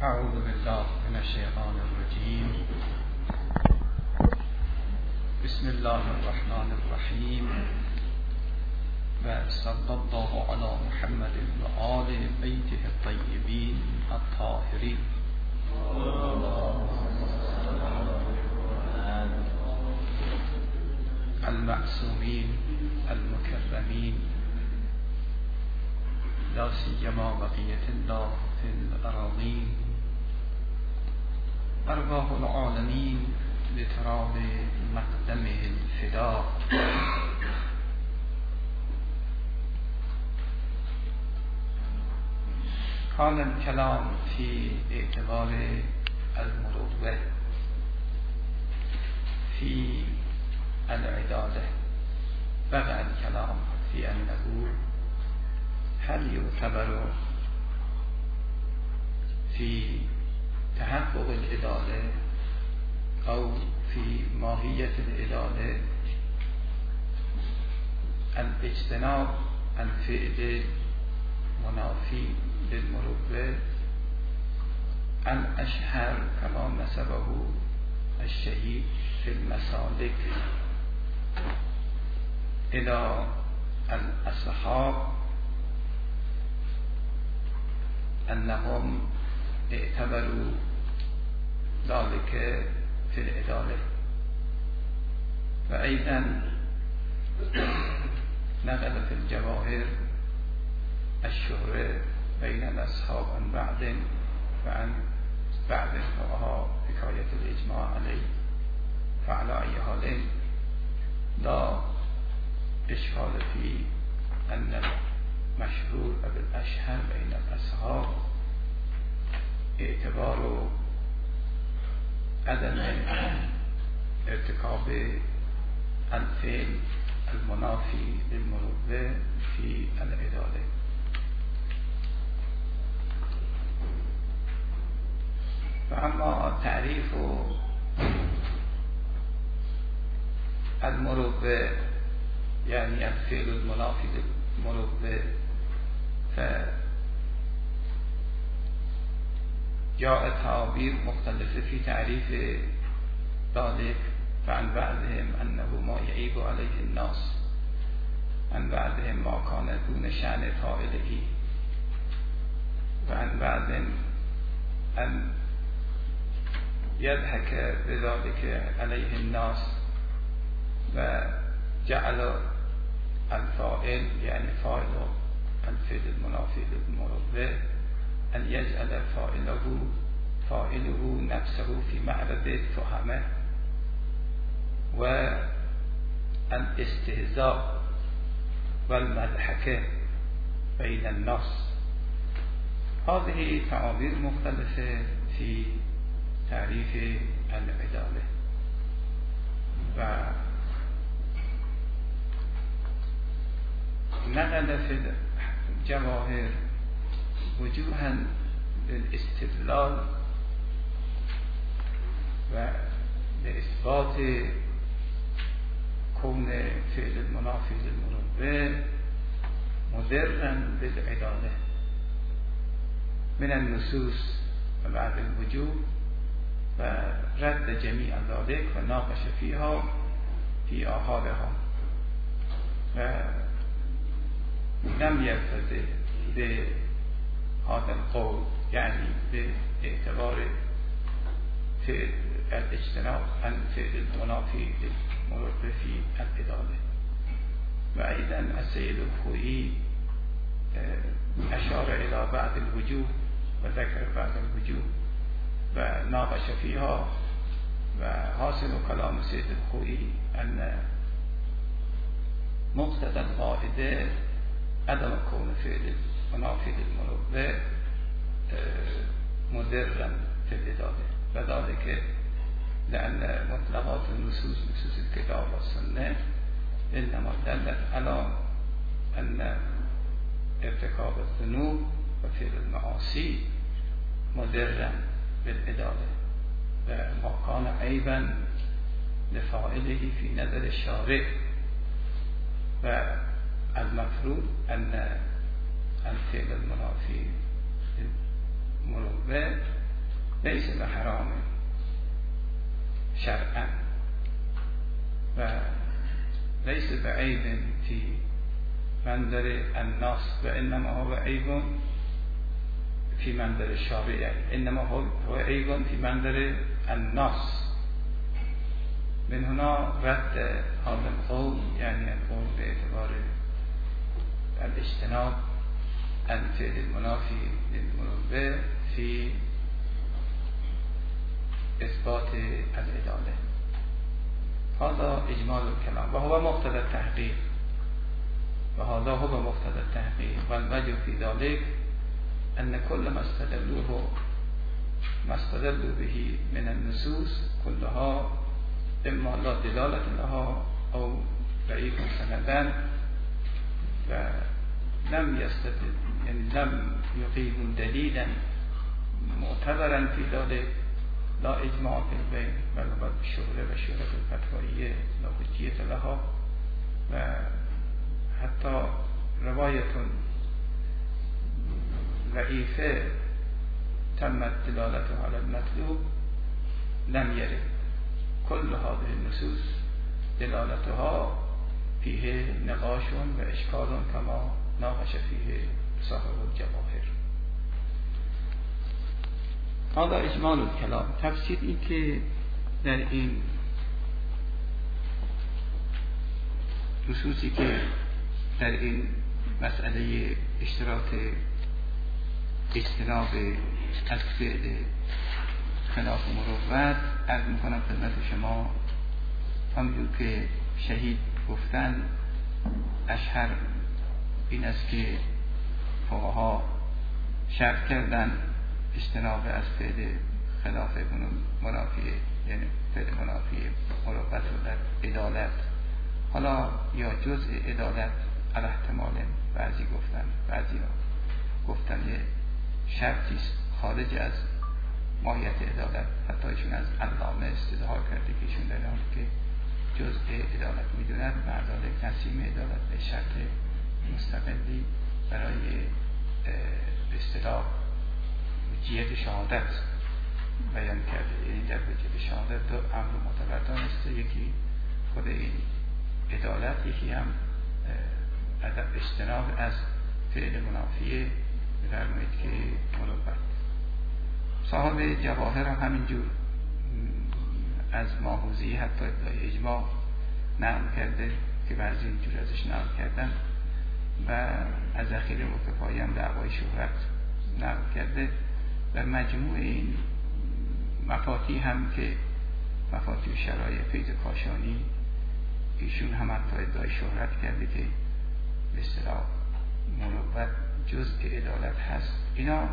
اعوذ بالله من الشیطان الرجیم. بسم الله الرحمن الرحیم و صلی الله علی محمد و آل بیته الطیبین الطاهرین المعصومین المکرمین، لا سیما بقیة الله فی الأراضین. ارواح العالمین بتراب مقدمه الفداء. كان الكلام في اعتبار المروءة في العدالة، بقى الكلام في أنه هل يعتبر في تحقق العدالة أو في ماهية العدالة الاجتناب عن فعل منافي للمروءة الأشهر كما نسبه الشهيد في المسالك إلى الأصحاب أنهم اعتبروا ذلك في العدالة. وأيضا نقل في الجواهر الشهرة بين الأصحاب عن بعض وعن بعض وها حكاية الإجماع عليه. فعلى أي حال لا إشكال في أن المشهور بالأشهر بين الأصحاب اعتبار عدم ارتكاب الفعل المنافي للمروءة في العدالة. فأما تعريف المروءة يعني الفعل المنافي للمروءة، جاء تعابير مختلفة في تعريف ذلك، فعن بعضهم أنه ما يعيب عليه الناس، عن بعضهم ما كان دون شأن فاعله، وعن بعضهم أن يضحك بذلك عليه الناس وجعل الفاعل يعني فاعل الفعل المنافي للمروءة أن يجعل فاعله نفسه في معرض التهمة والاستهزاء والمضحكة بين الناس. هذه تعابير مختلفة في تعريف العدالة. ونقل في الجواهر وجوها للاستدلال ولإثبات كون فعل المنافي للمروءة مضرا بالعدالة من النصوص وبعض الوجوه، ورد جميع ذلك وناقش فيها في آحادها، ولم يرتد بهذا القول يعني باعتبار فعل الاجتناب عن فعل المنافي للمروءة في العدالة. وأيضا السيد الخوئي أشار إلى بعض الوجوه وذكر بعض الوجوه وناقش فيها، وحاصل كلام السيد الخوئي أن مقتضى القاعدة عدم كون فعل منافي للمروءة مضرا في العدالة، وذلك لأن مطلقات النصوص نصوص الكتاب والسنة إنما دلت على أن ارتكاب الذنوب وفعل المعاصي مضرا بالعدالة، وما كان عيبا لفاعله في نظر الشارع، والمفروض أن الفعل المنافي للمروءة لیس به حرام شرعا و لیس به عیب فی منظر الناس و انما هو عیب فی منظر الشارع، انما هو عیب فی منظر الناس. من هنا رد هذا القول یعنی القول به اعتبار الاجتناب عن فعل المنافی للمروءة فی اثبات العدالة. هذا اجمال الكلام و هو مقتضى التحقیق و هذا هو مقتضى التحقیق والوجه في ذلك ان كل ما استدلوا به من النصوص كلها اما لا دلالة لها او ضعیف سندن و لم يستدل يعني لم يقيموا دليلا معتبرا في ذلك، لا اجماع في البين بل شهرة و شهرة الفتوائية لا حجية لها و حتى رواية ضعيفة تمت دلالتها على المطلوب لم يرد. كل هذه النصوص دلالتها فيه نقاش و اشكال كما ناقش فيه صاحب الجواهر. هذا اجمال الكلام. تفسیر این که در این نصوصی که در این مسئله اشتراط اجتناب از فعل خلاف مروت عرض میکنم خدمت شما. همونجور که شهید گفتن اشهر این است که فقها شرط کردن اجتناب از فعل خلاف منافیه، یعنی فعل منافیه مروت رو در عدالت، حالا یا جزء عدالت علی احتمال. بعضی گفتن یه شرطی خارج از ماهیت عدالت. حتی ایشون از علامه استدعا کرده که ایشون در حالی که جزء عدالت میدونن مرداد تقسیم عدالت به شرط مستقلی برای به اصطلاح جهت شهادت بیان کرده. یعنی در وجه شهادت دو امر معتبر دانسته، یکی خود این عدالت، یکی هم ادب اجتناب از فعل منافیه فرمایید که مروت. صاحب جواهر هم همینجور از ماحوذی حتی ادعای اجماع نقل کرده که بعضی اینجور ازش نقل کردن و از اخیر متفایی هم دعوای شهرت نقل کرده و مجموع این مفاتیح هم که مفاتیح شرایع فیض کاشانی ایشون هم حتی ادعای شهرت کرده که به اصطلاح مروت جزء عدالت هست. اینا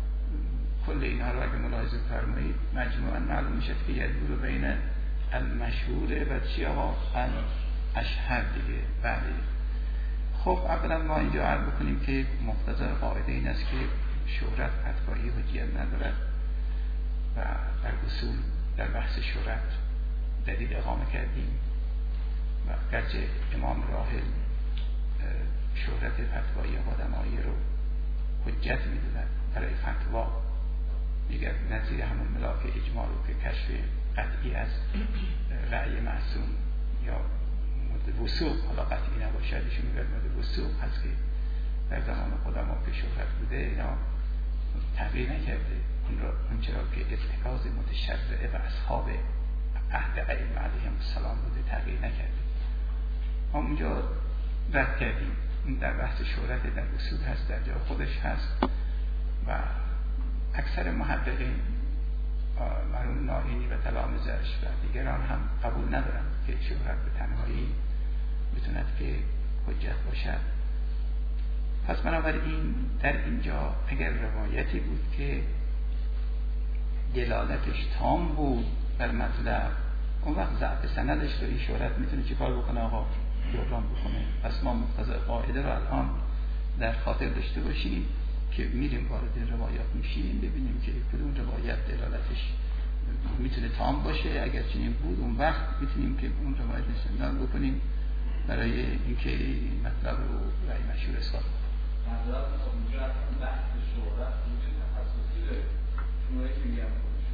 کل اینها رو اگه ملاحظه فرمایید مجموعاً معلوم میشه که یدور بین المشهوره و چی آقا اشهر دیگه. بله خب اولا ما اینجا عرض بکنیم که مقتضای قاعده این است که شهرت فتوایی حجیت ندارد و در اصول در بحث شهرت دلیل اقامه کردیم و گرچه امام راحل شهرت فتوایی آدمایی رو حجت میدونن برای فتوا، میگه نظیر همون ملاک اجماع رو که کشف قطعی از رأی معصوم یا مورد وثوق، حالا قطعی نباشد ایشون میگه مورد وثوق هست که در زمان قدما که شهرت بوده، اینا تغییر نکرده اون چرا که اتخاذ متشرعه و اصحاب عهد ائمه علیهم السلام بوده تغییر نکرده. ما اونجا رد کردیم. این در بحث شهرت در اصول هست، در جای خودش هست و اکثر محققین مرحوم نائینی و تلامذه‌اش و دیگران هم قبول ندارن که شهرت به تنهایی بتوند که حجت باشد. پس بنابراین در اینجا اگر روایتی بود که دلالتش تام بود بر مطلب، اون وقت ضعف سندش رو این شهرت میتونه چیکار بکنه آقا؟ جبران بکنه. پس ما مقتضای قاعده رو الان در خاطر داشته باشیم که میریم وارد روایات میشیم ببینیم که کدوم روایت دلالتش میتونه تام باشه. اگر چنین بود اون وقت میتونیم که اون روایت استدلال بکنیم برای اینکه این مطلب رو رأی مشهور اثبات کنیم. مطلب اونجا بحث شهرت میشه تخصصی داره. شما که میگم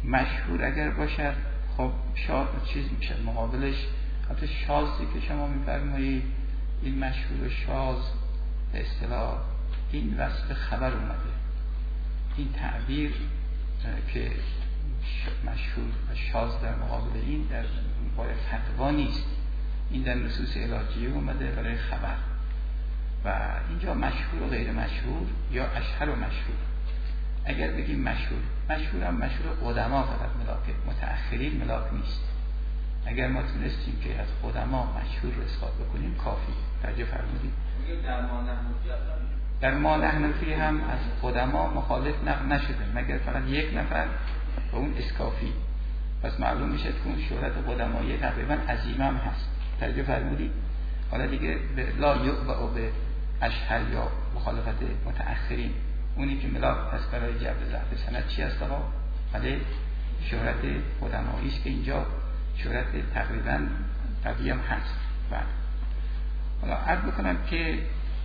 مشهور اگر باشد خب شاد چیز میشه مقابلش. حتی شازی که شما میفرمایید این مشهور و شاز به اصطلاح این وصف خبر اومده. این تعبیر که مشهور و شاز در مقابل این در باید فتوا نیست، این در نصوص الهیه اومده برای خبر. و اینجا مشهور و غیر مشهور یا اشهر و مشهور. اگر بگیم مشهور هم مشهور قدما فقط ملاکه، متأخرین ملاک نیست. اگر ما تونستیم که از قدما مشهور رو اثبات بکنیم کافی. توجه فرمودید؟ در ما نحنفی هم از قدما مخالف نقل نشده مگر فقط یک نفر و اون اسکافی. پس معلوم میشه که اون شهرت قدمایی تقریبا عظیم هم هست. توجه فرمودید؟ حالا دیگه لا یعبع به اشهر یا مخالفت متأخرین، اونی که ملاک هست برای جبر ضعف سند چی هست آقا؟ ولی شهرت قدمایی است که اینجا شهرت تقریبا قوی هم هست. بعد حالا عرض بکنم که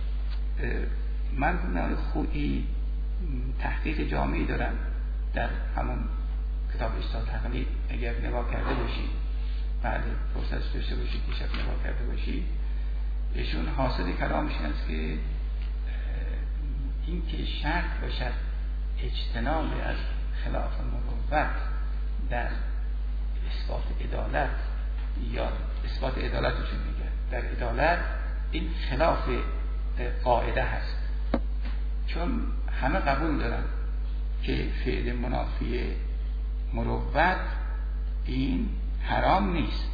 مرحوم خویی تحقیق جامعی دارن در همون کتاب اجتهاد تقلید. اگر نگاه کرده باشید، بله فرصت داشته باشید که شب نگاه کرده باشید، ایشون حاصل کلامش است که این که شرط باشد اجتناب از خلاف مروت در اثبات عدالت یا اثبات عدالتشون میگه در عدالت، این خلاف قاعده هست. چون همه قبول دارن که فعل منافی مروت این حرام نیست،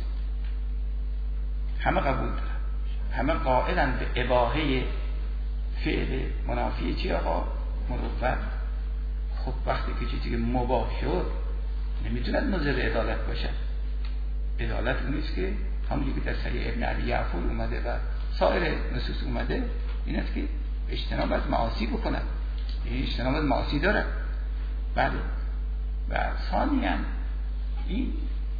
همه قبول دارن، همه قائلن به اباحه فعل منافی چی آقا؟ مروت. خب وقتی که چیزی مباح شد نمیتوند مضر عدالت باشد. عدالت اون نیست که همونی که در صحیح ابن ابی یعفور اومده و سایر نصوص اومده این است که اجتناب از معاصی بکنن. این اجتناب از معاصی داره. بله. و ثانیاً این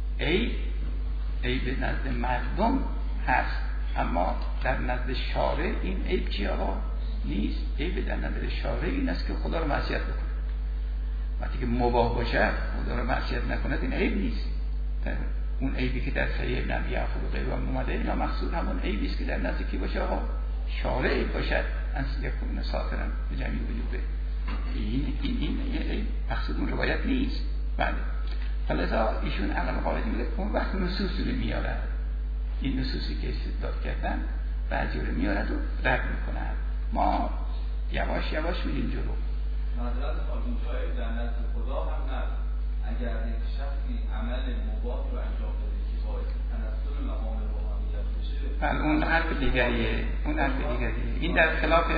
عیب نزد مردم هست، اما در نزد شارع این عیب چی آقا؟ نیست. عیب در نظر شارع این است که خدا رو معصیت بکنه. وقتی که مباح باشد خدا رو معصیت نکند این عیب نیست. اون عیبی که در صحیح ابن ابی یعفور و غیره اومده اینا مقصود همون عیبی است که در نزد کی باشه آقا؟ شارع عیب باشد. انس یکون ساترا به جمعی وجوبه. این مقصود اون روایت نیست. بله. فلذا ایشون عقل قاعده میگه اون وقت نصوص رو میاره، این نصوصی که استدلال کردن بعضی رو میارد و رد میکنن. ما یواش یواش میریم جلو. معذرت خواهیم اینجا در نزد خدا هم نه. اگر یک شخصی عمل مباح رو انجام بده که باعث تنزل مقام روحانیت بشه، بله اون حرف دیگریه. این در خلاف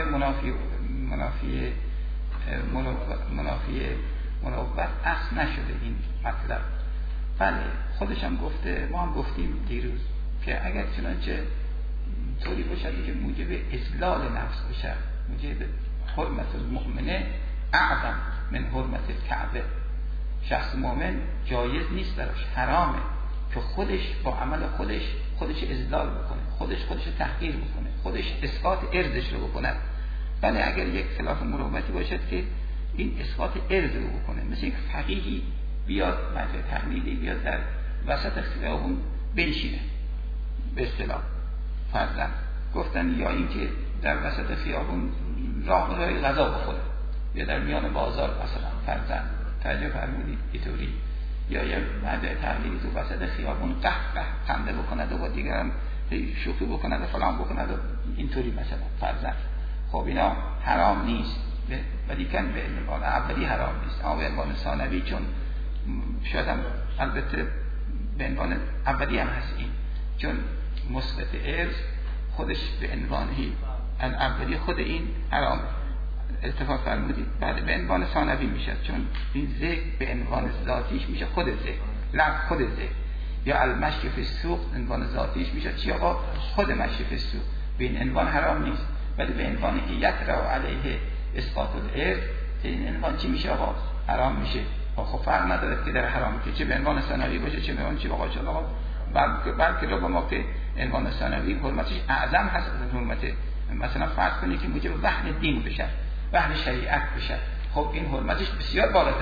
منافی مروت اصل نشده این مطلب. بله خودش هم گفته، ما هم گفتیم دیروز که اگر چنانچه طوری باشد که موجب اذلال نفس باشد، موجب حرمت المؤمنه اعظم من حرمت الکعبه، شخص مؤمن جایز نیست براش، حرامه که خودش با عمل خودش اذلال بکنه، خودش تحقیر بکنه، خودش اسقاط ارزش رو بکنه. بله اگر یک خلاف مروتی باشد که این اسقاط ارز رو بکنه، مثل یک فقیهی بیاد مجلس تقلیدی بیاد در وسط خیابون بنشینه، به اصطلاح فرضاً گفتن یا اینکه در وسط خیابون راه غذا بخوره یا در میان بازار مثلا فرضاً توجه فرمودید اینطوری، یا یه مجلس تقلیدی تو وسط خیابون قهقه خنده بکنه و با دیگران شوخی بکنه و فلان بکنه و اینطوری مثلا فرضاً. خب اینا حرام نیست ولی کن به عنوان اولی حرام نیست، اما به عنوان ثانوی چون شاید هم البته به عنوان اولی هم هست این، چون مثبت ارز خودش به عنوانی اولی خود این حرام اتفاق فرمودید. بعد به عنوان ثانوی میشه چون این ذکر به عنوان ذاتیش میشه خود ذکر، لفظ خود ذکر، یا المشی فی السوق عنوان ذاتیش میشه چی آقا؟ خود مشی فی السوق. به این عنوان حرام نیست ولی به عنوان که یترا علیه اسقاط الارث این عنوان چی میشه آقا؟ حرام میشه. خب فرق نداره که در حرام که چه به عنوان ثانوی باشه چه به عنوان چی آقا شد آقا، بلکه رو به ما که عنوان ثانوی حرمتش اعظم هست از حرمت مثلا فرض کنید که موجب وحن دین بشه، وحن شریعت بشه، خب این حرمتش بسیار بالاتره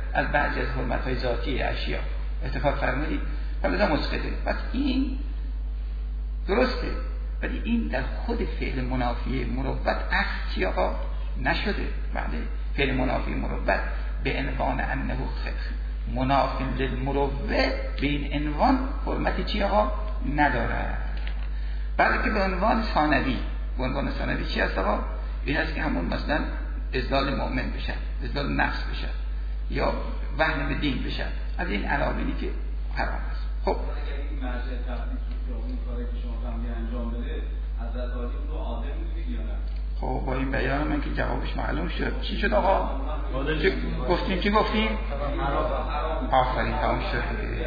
از بعضی از حرمت‌های ذاتی اشیا اتفاق فرمودید فلذا مسقطه. پس این درسته، ولی این در خود فعل منافی مروت عکس چی آقا نشده. بله فعل منافی مروت به عنوان انه منافی للمروت به این عنوان حرمتی چی آقا نداره، بلکه به عنوان ثانوی. به عنوان ثانوی چی هست آقا؟ این هست که همون مثلا ازدال مؤمن بشن، ازدال نفس بشن، یا وهن به دین بشن، از این عناوینی که حرام است. خب اگر این مرجع تفسیر که اون کاری که شما فهمیدید انجام بده حضرت علی رو عادل می‌دونید یا نه؟ خب با این بیان من که جوابش معلوم شد. چی شد آقا؟ چی گفتیم؟ آفرین تمام شد.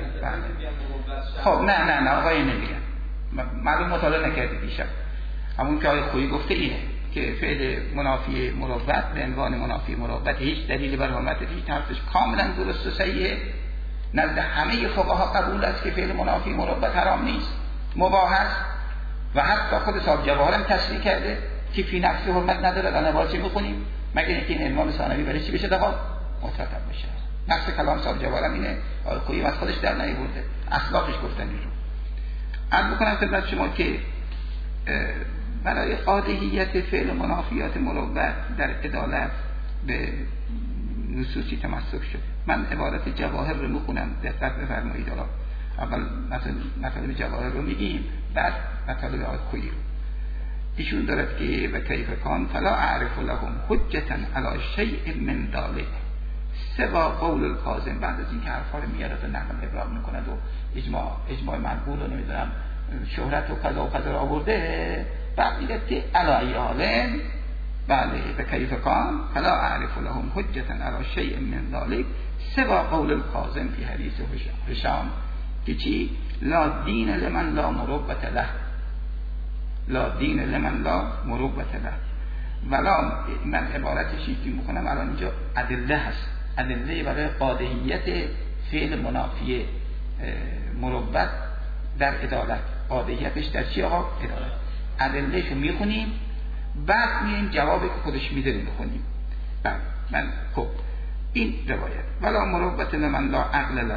خب نه آقای نمیگن، معلوم مطالعه نکردید دیشب. همون که آقای خویی گفته اینه که فعل منافی مروت به عنوان منافی مروت هیچ دلیلی بر حرمتش هیچ طرفش کاملا درست و صحیحه. نزد همه فقها قبول است که فعل منافی مروت حرام نیست، مباح است، و حتی خود صاحب جواهر هم تصریح کرده که فی نفسی حرمت نداره. و نباید چی بخونیم مگر اینکه این عنوان ثانوی برای چی بشه دقیقا مترتب بشه. نفس کلام صاحب جواهر هم اینه، آقای خویی از خودش در نیاورده، اخلاقش گفتن اینو. عرض بکنم خدمت شما که برای قاطعیت فعل منافیات مروت در عدالت به نصوصی تمسک شد. من عبارت جواهر رو میخونم، دقت بفرمایید. اول مطالب جواهر رو میگیم، بعد مطالب آقای خویی رو. ایشون دارد که و کیف کان فلا اعرف لهم حجتا علی شیء من ذلک سوا قول الکاظم. بعد از اینکه حرفا رو میارد و نقل ابراز میکند و اجماع منقول رو نمیدونم شهرت و کذا و کذا آورده، بعد میگه که علی حالن بله و کیف کان فلا اعرف لهم حجتا علی شیء من ذلک سوا قول الکاظم فی حدیث هشام که چی؟ لا دین لمن لا مروت له، لا دین لمن لا مروت له. ولا من عبارتش که میکنم الان اینجا ادله هست، ادله برای قاطعیت فعل منافی مروت در عدالت. قاطعیتش در چی آقا؟ عدالت. ادلهشو میخونیم، بعد میایم جوابی که خودش میده میخونیم. بعد من خب این روایت ولا مروت لمن لا عقل له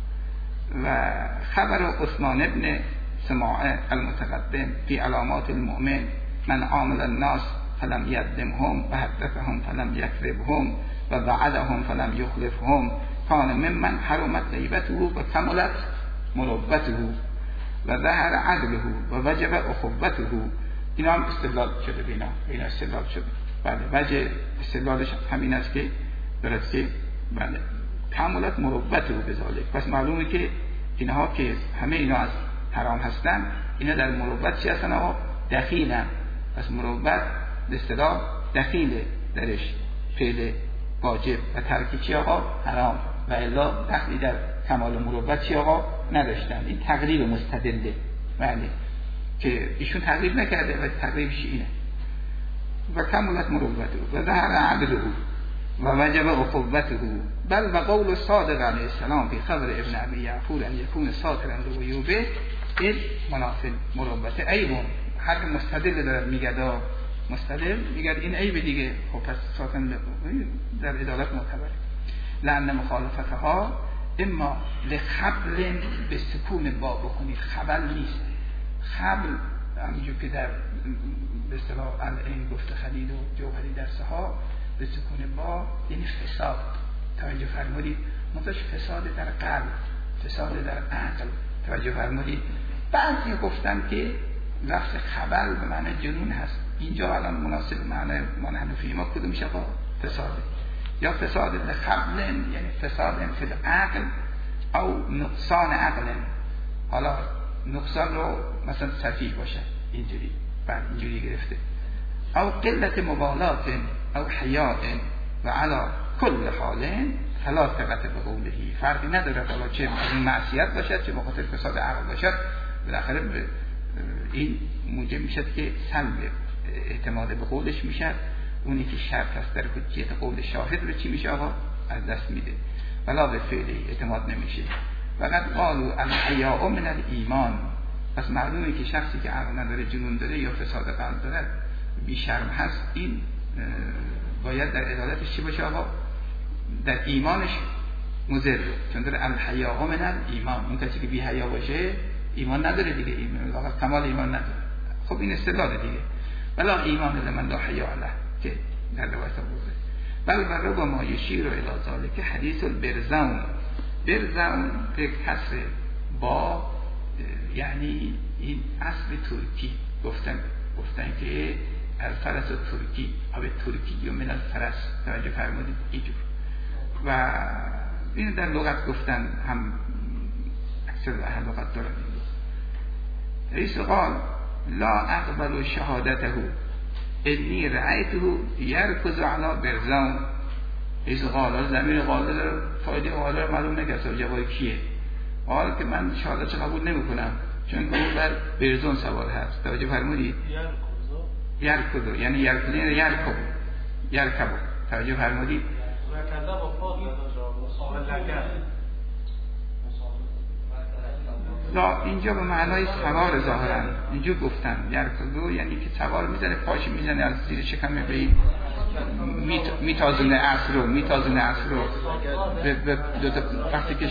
و خبر عثمان ابن سماعه المتقدم فی علامات المؤمن من عامل الناس فلم یدمهم و حدثهم فلم یکذبهم و وعدهم فلم یخلفهم کان ممن حرمت غیبته و کملت مروته و ظهر عدله و وجب اخوته. اینا هم استدلال شده، اینا استدلال شده. بله وجه استدلالش همین است که درست که بله کملت مروته و بذالک. پس معلومه که اینها که همه اینا از حرام هستن، اینا در مروت چی هستن آقا؟ دخیلن. پس مروت به اصطلاح دخیله درش فعل واجب و ترک چی آقا؟ حرام. و الا دخلی در کمال مروت چی آقا؟ نداشتن. این تقریب مستدله، بله که ایشون تقریب نکرده و تقریبش اینه و کمالت مروته و ظهر عدله و وجب اخوته بل و قول صادق علیه السلام فی خبر ابن ابی یعفور ان یکون ساترا لعیوبه این منافی مروته عیبون. هر مستدل دارد میگه مستدل میگه این عیب دیگه، خب پس ساتن در عدالت معتبره. لأن مخالفتها اما لخبل به سکون با بکنید، خبل نیست. خبل همینجور که در به اصطلاح العین گفته خلیل و جوهری در سها به سکون با یعنی فساد. توجه فرمودید؟ منتش فساد در قلب، فساد در عقل. توجه فرمودید؟ بعضی گفتن که لفظ خبل به معنی جنون هست. اینجا الان مناسب معنی ما حنفی ما کدوم میشه؟ فساده. یا فساد لخبل یعنی فساد فی العقل او نقصان عقل. حالا نقصان رو مثلا سفیه باشه اینجوری، بعد اینجوری گرفته، او قلت مبالات او حیاء و علا کل حال فلا ثقت به قولهی. فرقی نداره حالا چه معصیت باشد چه بخاطر فساد عقل باشد، بالاخره این موجب میشد که سلب اعتماد به قولش میشد. اونی که شرط هست در حجیت قول شاهد رو چی میشه آقا؟ از دست میده، ولا به فعلی اعتماد نمیشه. فقط قالوا الحیاء من الایمان. پس معلومه که شخصی که عقل نداره، جنون داره یا فساد قلب داره، بی شرم هست، این باید در عدالتش چی باشه آقا؟ در ایمانش مضر، چون داره الحیا من الایمان، اون کسی که بی حیا باشه ایمان نداره دیگه، ایمان واقعا کمال ایمان نداره. خب این اصطلاح دیگه. ولا ایمان لمن لا حیا له که در روایت آورده. بل رب ما یشیر الی ذلک حدیث البرزون. برزون به کسر با یعنی این اصل ترکی گفتن که الفرس ترکی او ترکی و من الفرس، توجه فرمودید اینجور. و این در لغت گفتن هم اکثر اهل لغت دارن این. رئیس قال لا اقبل شهادته انی رأیته یرکض علی برزون. رئیس قال ضمیر قال داره، فایده قال رو معلوم نکرد جواب کیه. قال که من شهادتش قبول نمی‌کنم چون اون بر برزون سوار هست. توجه فرمودید؟ یرکض یعنی یرکب. توجه فرمودید؟ لا اینجا به معنای سوار ظاهرا اینجا گفتن یرکض یعنی که سوار میزنه، پاش میزنه از زیر شکم به میتازونه عصر رو به وقتی که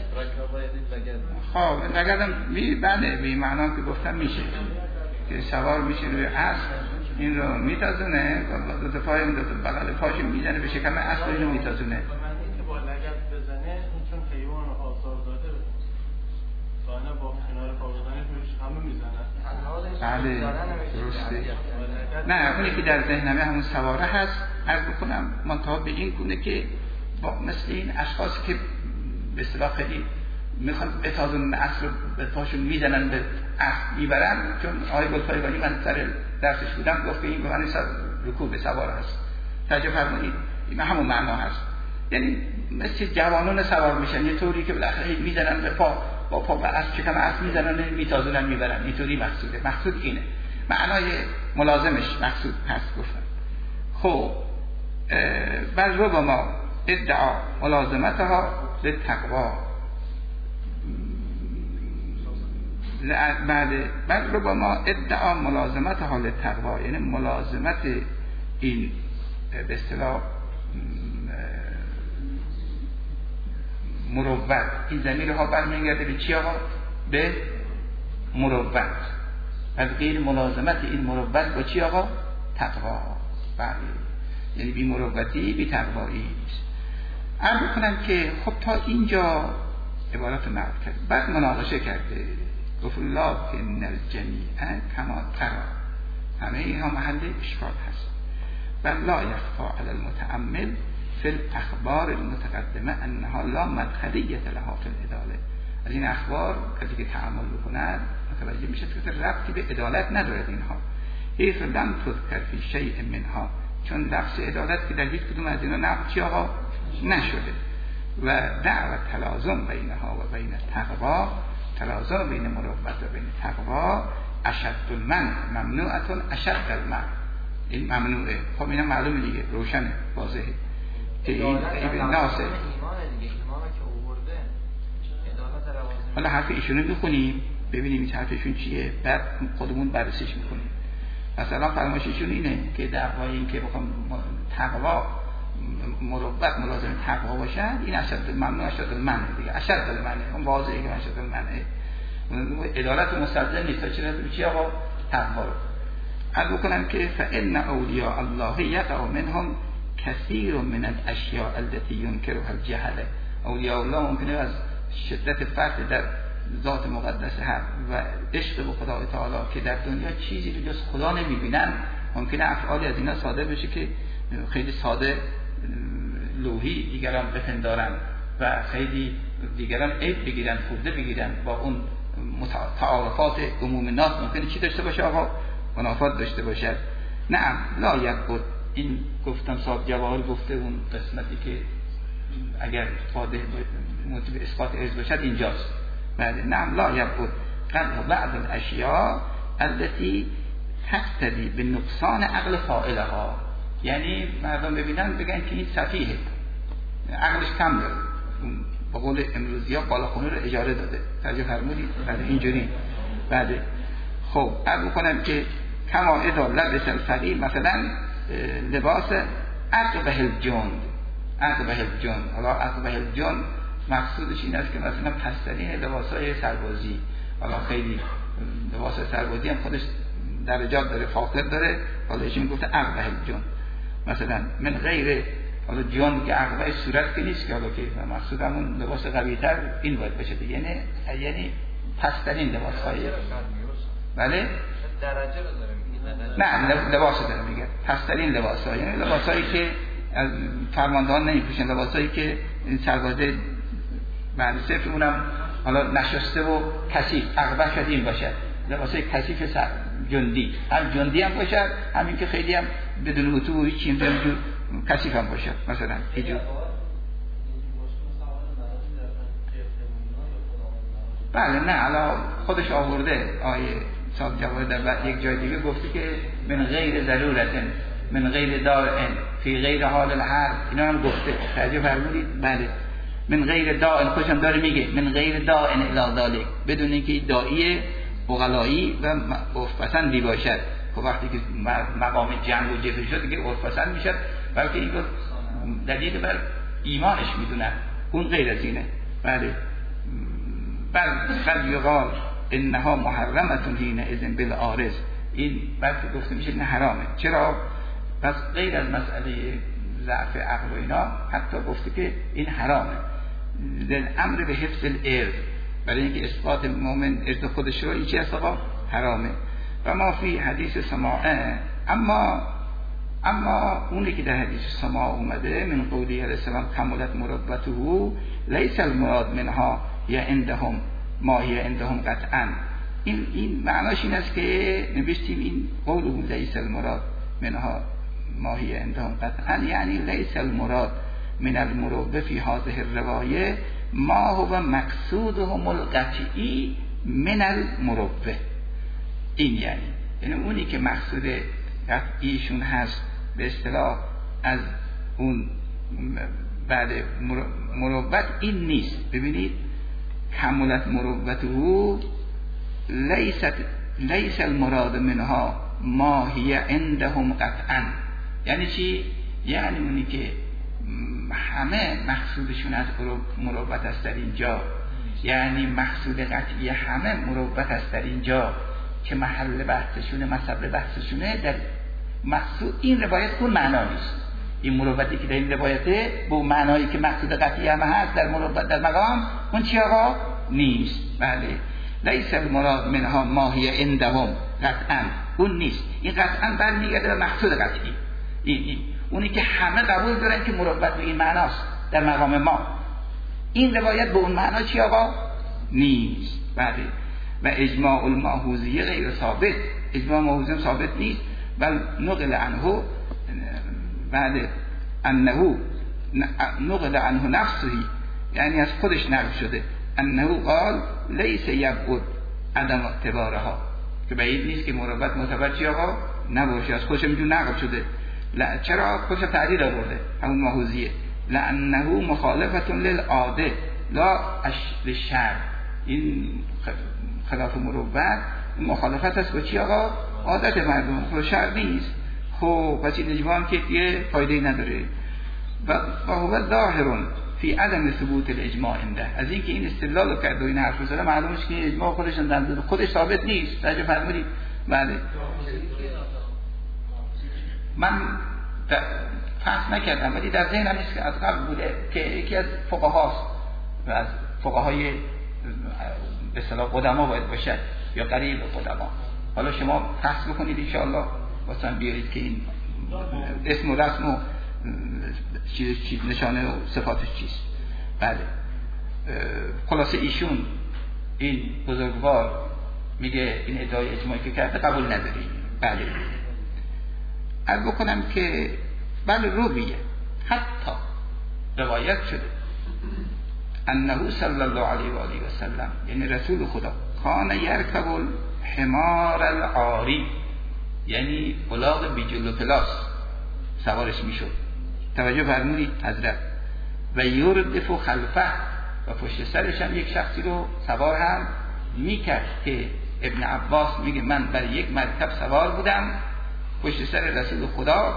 خب نگردم بله به معنا که گفتم میشه که سوار میشه روی عصر، این رو میتازونه دو تا پای دو تا بغل پاش میزنه به شکم عصر، اینو میتازونه. که با لگد بزنه اون چون حیوان آثار داده سانه با کنار پا بزنه همه میزنن. بله درسته. نه اونی که در ذهنمه همون سواره هست. عرض بکنم منتها به این گونه که با مثل این اشخاصی که به اصطلاح خیلی میخوان بتازون عصر به پاشون میزنن به عصر میبرن، چون آقای گلپایگانی من سر درسش بودم گفت که این به معنی رکوب سوار هست. توجه فرمایید این همون معنا هست، یعنی مثل جوانان سوار میشن یه طوری که بالاخره میزنن به پا، با پا به عصر چکم عصر میزنن میتازونن میبرن، اینطوری مقصود اینه، معنای ملازمش مقصود هست گفتن. خب بل رو با ما ادعا ملازمتها للتقوا بل رو با ما ادعا ملازمتها للتقوا، یعنی ملازمت این به اصطلاح مروت، این ضمیرها برمیگرده به چی آقا؟ به مروت. از غیر ملازمت این مروت با چی آقا؟ تقوا. بله یعنی بی مروتی بی تقوایی نیست. عرض کنم که خب تا اینجا عبارت نقل کرد، بعد مناقشه کرده گفت الله که ان الجمیع کما ترى، همه اینها محل اشکال هست. بل لا یخفی علی المتأمل فی الاخبار المتقدمه انها لا مدخلیت لها فی العداله. از این اخبار کسی که تأمل بکند متوجه میشه که ربطی به عدالت ندارد اینها. حیث لم تذکر فی شیء منها، چون لفظ عدالت که در هیچ کدوم از اینا نقل چی آقا نشده. و دعوت تلازم بینها و بین تقوا، تلازم بین مروت و بین تقوا اشد المنع ممنوعتون اشد المنع، این ممنوعه. خب اینا معلومه دیگه، روشنه، واضحه که این ناسه. حالا حرف ایشونو میخونیم ببینیم این حرفشون چیه، بعد خودمون بررسیش میکنیم. مثلا فرمایش ایشون اینه که دعوای این که بخوام تقوا مروت ملازم تقوا باشد، این اشد ممنوع اشد المنع دیگه، اشد المنع اون واضحه که اشد المنع عدالت مستلزم نیست. چرا چی آقا؟ تقوا رو عرض بکنم که فان اولیاء الله یقع منهم کثیر من الاشیاء التي ينكرها الجهل. اولیاء الله ممکنه از شدت فرد در ذات مقدس هست و عشق به خدای تعالی که در دنیا چیزی رو جز خدا نمیبینن، ممکنه افعالی از اینا صادر بشه که خیلی ساده لوحی دیگران بپندارن و خیلی دیگران عیب بگیرن، خورده بگیرن. با اون تعارفات عموم ناس ممکنه چی داشته باشه آقا؟ منافات داشته باشد. نعم لا یقبل، این گفتم صاحب جواهر گفته اون قسمتی که اگر واضح موجب اثبات عرض باشد اینجاست. بله نعم لا یقبل قد بعض الاشیاء التي تقتضی به نقصان عقل فاعلها، یعنی مردم ببینن بگن که این سفیهه، عقلش کم داره، با قول امروزی ها بالاخونه رو اجاره داده. توجه فرمودید؟ بله اینجوری. بله خب عرض میکنم که کما اذا لبس الفقیه مثلا لباس عقبه الجند، عقبه الجن. حالا عقبه الجن مقصودش این است که مثلا پسترین لباسای سربازی، حالا خیلی لباس سربازی هم خودش درجات داره، فاقد داره، حالا ایشون گفته عقبه الجن. مثلا من غیر، حالا جن که عقبه صورت که نیست که، حالا که مقصود همون لباس قوی‌تر این باید باشه دیگه، یعنی پسترین لباس‌های، بله درجه رو داره میگه، نه لباس داره میگه، پسترین لباس‌ها، یعنی لباسایی که از فرماندهان نمیپوشن، لباسایی که این سربازه بعد صرف اونم حالا نشسته و کثیف، عقبه شد این باشد، لباسای کثیف جندی، هم جندی هم باشد، همین که خیلی هم بدون اتو و هیچ چیز نمیجور کثیف هم باشد مثلا اینجور. بله نه حالا خودش آورده آیه صاحب جواد در یک جای دیگه گفته که من غیر ضرورت، من غیر داعٍ فی غیر حال الحرب، اینا هم گفته، توجه فرمودید؟ بله من غیر داعٍ، خودشم داره میگه من غیر داعٍ الی ذلک، بدون اینکه داعی عقلایی و عرف پسندی باشد. خب وقتی که مقام جنگ و جبهه شد دیگه عرف پسند میشد، بلکه این دلیل بر ایمانش میدونن، اون غیر از اینه. بله بل یقال انها محرمه حین اذن بالعارض، این وقتی گفته میشه نه حرامه. چرا؟ پس غیر از مسئله ضعف عقل و اینا حتی گفته که این حرامه، امر به حفظ الارض، برای اینکه اثبات مومن ارض خودش رو این چی است آقا؟ حرامه. و ما فی حدیث سماعه، اما اونی که در حدیث سماع اومده من قولی علیه السلام کملت مربته لیس المراد منها یا عندهم ما هی عندهم قطعا، این معناش این است که نوشتیم این قوله لیس المراد منها ما هی عندهم قطعا، یعنی لیس المراد من المروبه فی هذه الروایه ما هو مقصودهم القطعی من المروبه. این یعنی اونی که مقصود قطعیشون هست به اصطلاح از اون بعد مروبت این نیست. ببینید کملت مروبته لیس المراد منها ما هی عندهم قطعا، یعنی چی؟ یعنی اونی که همه مقصودشون از مروبت است در اینجا، یعنی مقصود قطعی همه مروبت است در اینجا که محل بحثشونه، مصب بحثشونه در مقصود این روایت اون معنا نیست. این مروبتی که در این روایته به اون معنایی که مقصود قطعی همه هست در مروبت در مقام اون چی آقا؟ نیست. بله لیس المراد منها ما هی عندهم قطعا، اون نیست. این قطعا برمیگرده به مقصود قطعی، این اونی که همه قبول دارن که مروبت به این معناست در مقام ما، این روایت به اون معنا چی آقا؟ نیست. بله و اجماع الماحوذی غیر ثابت، اجماع ماحوذی ثابت نیست، بل نقل عنه بعد انه نقل عنه نفسه، یعنی از خودش نقل شده انه قال لیس یبعد عدم اعتبارها، که بعید نیست که مروبت معتبر چی آقا؟ نباشه، از خودش اینجور نقل شده. چرا؟ خودش تعدیل آورده همون ماحوذیه، لانه مخالفت للعاده لا للشرع، این خلاف مروت مخالفت است با چی آقا؟ عادت مردم، خود شرع نیست. خب پس این اجماع هم که دیگه فایده نداره. و هو ظاهر فی عدم ثبوت الاجماع عنده، از اینکه این استدلال رو کرد و این حرف زده معلومه که اجماع خودش ثابت نیست. راجع فرمودید؟ بله من فحص نکردم ولی در ذهنم نیست که از قبل بوده که یکی از فقهاست و از فقهای به اصطلاح قدما باید باشد یا قریب قدما. حالا شما فحص بکنید ان شاء الله واسه بیارید که این اسم و رسم و چیز نشانه و صفاتش چیست. بله خلاصه ایشون این بزرگوار میگه این ادعای اجماعی که کرده قبول نداری. بله عرض بکنم که بله رویه حتی روایت شده انه صلی الله علیه و آله و سلم، یعنی رسول خدا، کان یرکب الحمار العاری، یعنی الاغ بی جلو پلاس سوارش میشد. توجه فرمودید حضرت؟ و یردف خلفه، و پشت سرش هم یک شخصی رو سوار هم میکرد که ابن عباس میگه من بر یک مرکب سوار بودم پشت سر رسول خدا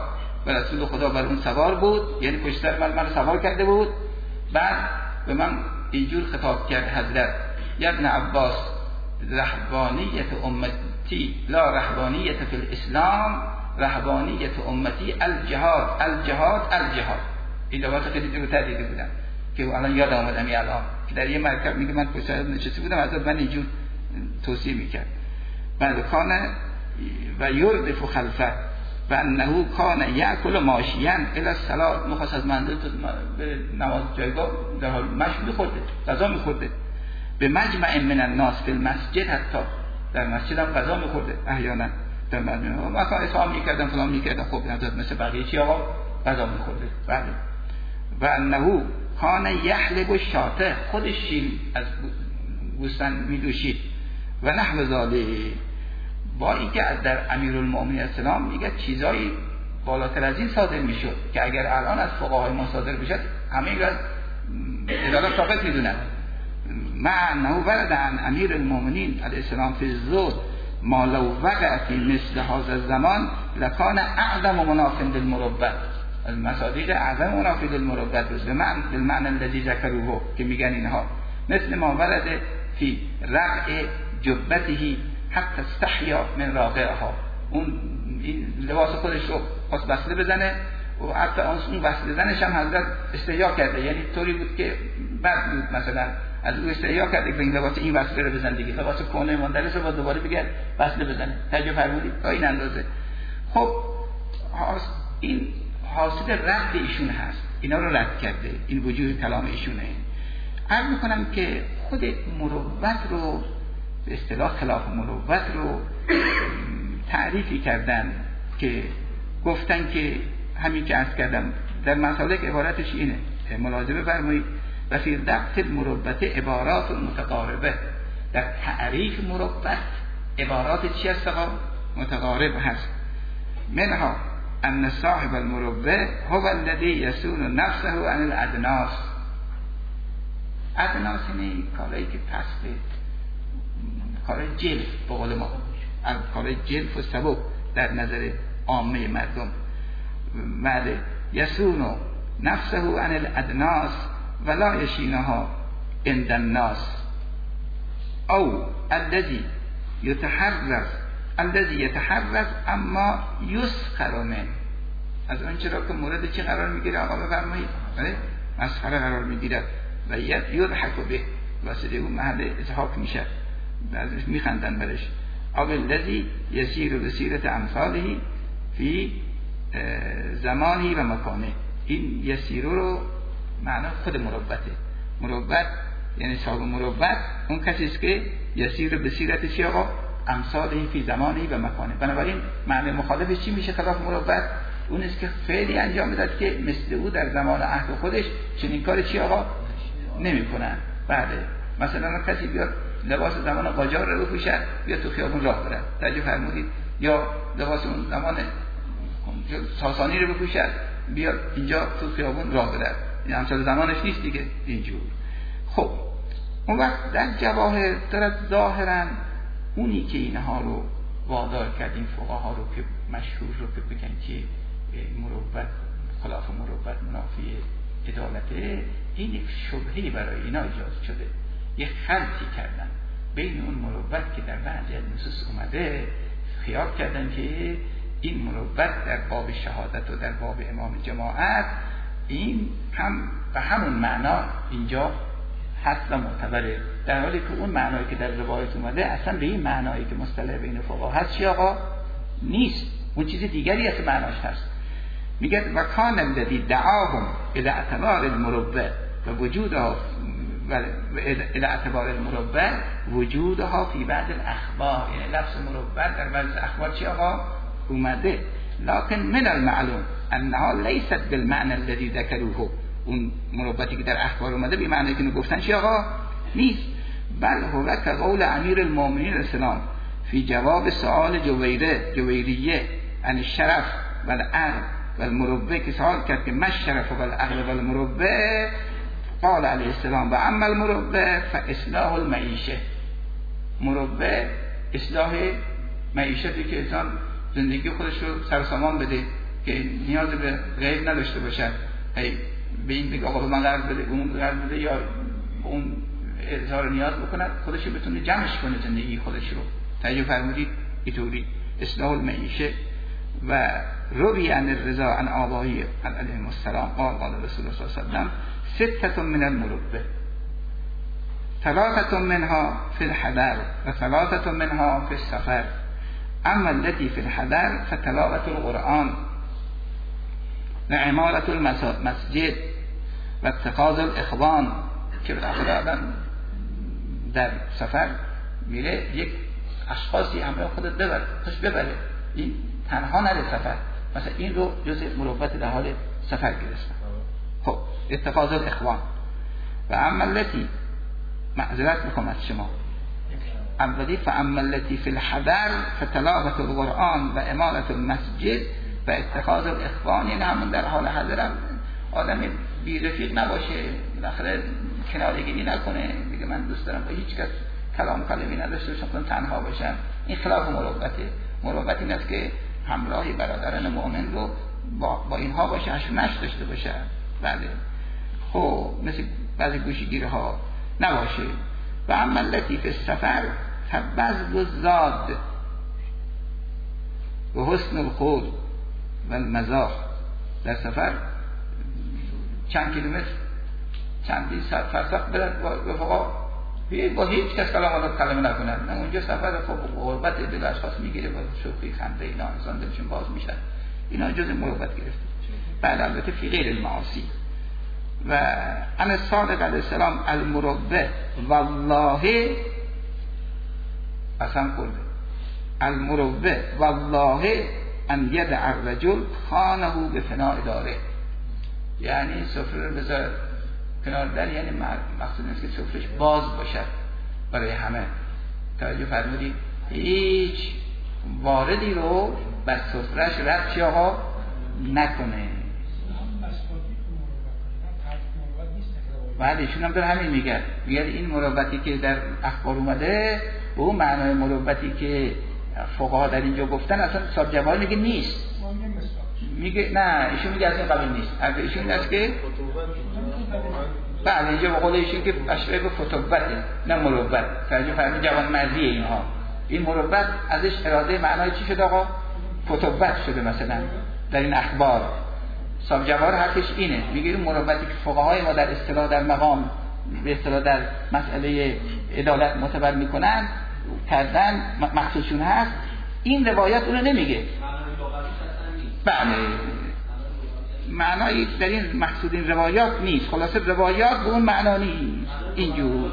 و رسول خدا بر اون سوار بود، یعنی پشت سر من سوار کرده بود. بعد به من اینجور خطاب کرد حضرت: یا ابن عباس، رهبانیت امتی لا رهبانیت فی الاسلام، رهبانیت امتی الجهاد الجهاد الجهاد. این لباس خیلی جلوتر دیده بودم که الان یاد آمدم الان که در یه مرکب میگه من پشت سر نشسته بودم، حضرت من اینجور توصیه میکرد. بعد کان و یردف خلفه و انه کان یاکل ماشیا الی الصلاه، مخصص از منزل به نماز جایگاه در حال مشی میخورده، غذا میخورده. به مجمع من الناس فی المسجد، حتی در مسجد هم غذا میخورده احیانا در مجمع، مثلا اصحاب میکردن فلان میکردن. خب حضرت مثل بقیه چی آقا غذا میخورده. بله. و انه کان یحلب الشاة، خودش شیر از گوسفند میدوشید. و نحو ذالک، با اینکه در امیرالمؤمنین السلام میگه چیزایی بالاتر از این صادر میشد که اگر الان از فقهای ما صادر بشد همه این را ادالت ثابت میدونن. مع انه ورد عن امیرالمؤمنین علیه السلام فی الزهد ما لو وقع فی مثل هذا الزمان لکان اعظم مناف للمربى، از مصادیق اعظم مناف للمربى بالمعنى الذی ذکروه که میگن اینها مثل ما ورد فی رقع جبته حتی استحیا من راقعها، اون این لباس خودش رو خواست بسته بزنه و حتی اون بسته زنش هم حضرت استحیا کرده، یعنی طوری بود که بد بود مثلا از او استحیا کرده که این لباس این بسته رو بزن دیگه، لباس کهنه ماندرس رو با دوباره بگرد بسته بزنه. ترجمه فرمودید تا این اندازه. خب این حاصل رد ایشون هست، اینا رو رد کرده، این وجوه کلام ایشونه. عرض میکنم که خود مروت رو به اصطلاح خلاف مروت رو تعریفی کردن که گفتن که همین که عرض کردم در مسالک عبارتش اینه، ملاحظه فرمایید: و فی ضبط المروت عبارات متقاربه، در تعریف مروت عبارات چی هست؟ متقارب هست. منها ان صاحب المروت هو الذی یصون نفسه عن الادناس. ادناس اینه کارایی که پسته، کار جلف به قول ما، کار جلف و سبب در نظر عامه مردم. بعد یصون نفسه عن الادناس ولا یشینها عند الناس، او الذی یتحرز اما یسخر منه، از اون چرا که مورد چی قرار میگیره آقا بفرمایید؟ مسخره قرار میگیره و یضحک به، واسه اون محل اضحاک میشه، بعضیش میخندن برش. او الذی یسیر بسیرت امثاله فی زمانی و مکانه. این یسیر رو معنی خود مروته. مروت یعنی صاحب مروت اون کسی است که یسیر بسیرت چی آقا؟ امثاله فی زمانی و مکانه. بنابراین معنی مخالفش چی میشه خلاف مروت؟ اون است که فعلی انجام میداد که مثل او در زمان عهد خودش چنین کار چی آقا نمیکنن. بله، مثلا کسی بیاد لباس زمان قاجار رو بپوشه بیا تو خیابون راه بره، توجه فرمودید؟ یا لباس اون زمان ساسانی رو بپوشه بیا اینجا تو خیابون راه بره، این همسال زمانش نیست دیگه اینجور. خب اون وقت در جواهر دارد ظاهرا اونی که اینها رو وادار کرد، این فقها رو که مشهور رو که بگن که مروت خلاف مروت منافی عدالته، این یک شبهه برای اینا ایجاد شده. یک خلطی کردن بین اون مروت که در بعضی از نصوص اومده، خیال کردن که این مروت در باب شهادت و در باب امام جماعت این هم به همون معنا اینجا هست و معتبره، در حالی که اون معنایی که در روایت اومده اصلا به این معنایی که مصطلح بین فقها هست چی آقا نیست، اون چیز دیگری است معناش هست. میگه و کان الذی دعاهم الی اعتبار المروت و وجودها و الی اعتبار المروت وجودها فی بعض الاخبار، یعنی لفظ مروت در بعض اخبار چی آقا اومده، لکن من المعلوم انها لیست بالمعنى الذی ذکروه، اون مروتی که در اخبار اومده به معنی که گفتن چی آقا نیست، بل هو كقول امیر المؤمنین السلام فی جواب سؤال جویریه عن الشرف والعقل والمروه، که سوال کرد که ما الشرف والعقل والمروه، قال علیه السلام و اما المروه فاصلاح المعیشه، مروه اصلاح معیشتی که انسان زندگی خودش رو سرسامان بده، که نیاز به غیب نداشته باشد، به این بگه آقا من قرض بده، اون قرض بده، یا اون اظهار نیاز بکند، خودش بتونه جمعش کنه زندگی خودش رو. توجه فرمودید؟ اینطوری اصلاح المعیشه. و روی عن الرضا عن آبایی علیهم السلام قال رسول الله صلی الله علیه وسلم ستة من المربه، ثلاثة منها في الحضر و ثلاثة منها في السفر، اما التي في الحضر فتلاوة القرآن و عمارة المسجد و اتخاذ الاخوان. که بالاخره آدم در سفر میره یک اشخاصی همراه خودت ببره، این تنها نره سفر، مثلا این رو جزء مروت در حال سفر گرفتن. خب اتخاذ الاخوان و اما التي، معذرت میخوام از شما، اولی فاما التي في الحضر فتلاوة القرآن و امارة المسجد و اتخاذ الاخوان، یعنی همون در حال حاضر آدم بی رفیق نباشه، بالاخره کنارگیری نکنه، میگه من دوست دارم با هیچ کس کلام کلمی نداشته باشم، تنها باشم. این خلاف مروته. مروت این است که همراهی برادران مؤمن رو با اینها باشه، هشونش داشته باشه. بله خب مثل بعضی گوشگیره ها نباشه. و اما التی فی السفر فبذل الزاد و حسن الخلق و المزاح. در سفر چند کیلومتر چندی فرسخ برن رفقا با هیچ کس کلمه نکنن، نه اونجا سفر خب غربت دل اشخاص میگیره، با شوخی خنده اینا انسان دلشون باز میشن، اینا جز مروت گرفته. بعد البته فی غیر المعاصی. و ان الصادق علیه السلام المروه والله قسم خورده، المروه والله ان یدع الرجل خانه به فناء داره، یعنی سفره رو بذار کنار در، یعنی مقصود نیست که سفرهش باز باشد برای همه. توجه فرمودید؟ هیچ واردی رو بر سفرهش رد ها نکنه. بعد ایشون هم در همین میگه این مروتی که در اخبار اومده به اون معنای مروتی که فقها در اینجا گفتن اصلا صاحب جواهر میگه نیست، میگه نه، ایشون میگه از این قبیل نیست. از ایشون است که بله اینجا به قول ایشون که اشبه به فتوبته، نه مروت. توجه فرمودید؟ جوان مرزی اینها، این مروت ازش اراده معنای چی شده آقا؟ فتوبت شده. مثلا در این اخبار صاحب جواهر حرفش اینه، میگه این مروتی که فقهای ما در اصطلاح در مقام به اصطلاح در مسئله عدالت معتبر میکنن کردن مخصوصشون هست، این روایت اونو نمیگه. بله معنایی در این مقصود این روایات نیست، خلاصه روایات به اون معنا نیست اینجور.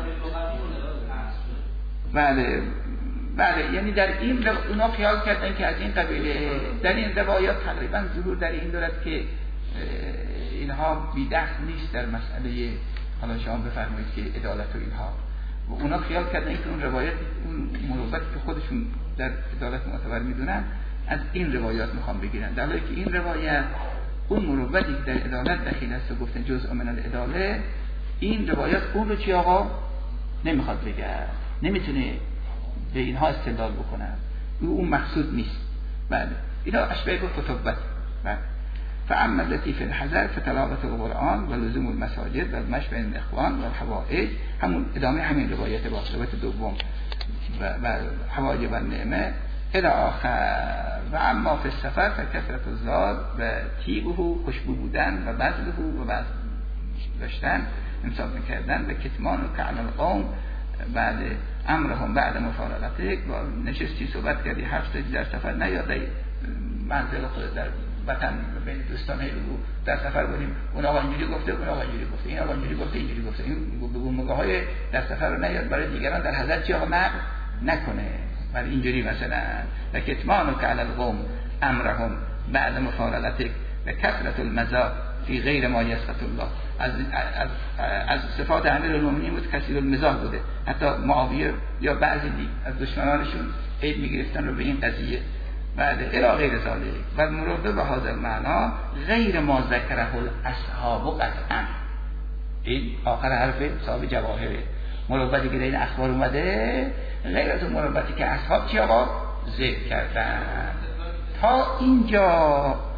بله یعنی در این اونا خیال کردن که از این قبیله در این روایات تقریبا ظهور در این دارد که اینها بی‌دخل نیست در مسئله، حالا شما بفرمایید که عدالت و اینها، و اونا خیال کردن که اون روایت اون مروتی که خودشون در عدالت معتبر میدونن از این روایات میخوام بگیرن، در حالی که این روایت اون مروتی که در عدالت دخیل است و گفتن جزء من العداله، این روایت اون رو چی آقا نمیخواد بگه، نمیتونه به اینها استدلال بکنن، اون مقصود نیست. بله اینا اشبه به فتوبت. بله فاما التي في الحضر فتلاوة القرآن و لزوم المساجد و المشي بین الاخوان و الحوائج، همون ادامه همین روایت با روایت دوم و حوائج و نعمه الى آخر. و اما فی السفر فکثرت الزاد و طیبه، خوشبو بودن و بذله و بذل داشتن، امساک میکردن و کتمان و کعن القوم بعد امرهم بعد مفارقته. نشستی صحبت کردی حرف زدی در سفر، نه یا در منزل خود در وطن بین دوستان رو در سفر بودیم، اون آقا اینجوری گفته، اون آقا اینجوری گفته، این آقا اینجوری گفته، اینجوری گفته، این بگو مگاهای در سفر رو نیاد برای دیگران در حضرت چی آقا نکنه. ولی اینجوری مثلا و کتمان که علی القوم امرهم بعد مفارقته و کثرت المزاح فی غیر ما یسخط الله. از صفات امیرالمومنین بود کثیر المزاح بوده، حتی معاویه یا بعضی از دشمنانشون عیب میگرفتن رو به این قضیه. بعد الی غیر ذالک و المروه به هذا المعنا غیر ما ذکره الاصحاب قطعا. این آخر حرف صاحب جواهره، مروتی که در این اخبار اومده غیر از اون مروتی که اصحاب چی آقا ذکر کردن. تا اینجا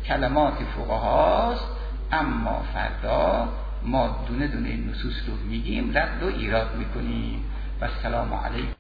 کلمات فقهاست، اما فردا ما دونه دونه این نصوص رو میگیم، رد و ایراد میکنیم. و السلام علیکم.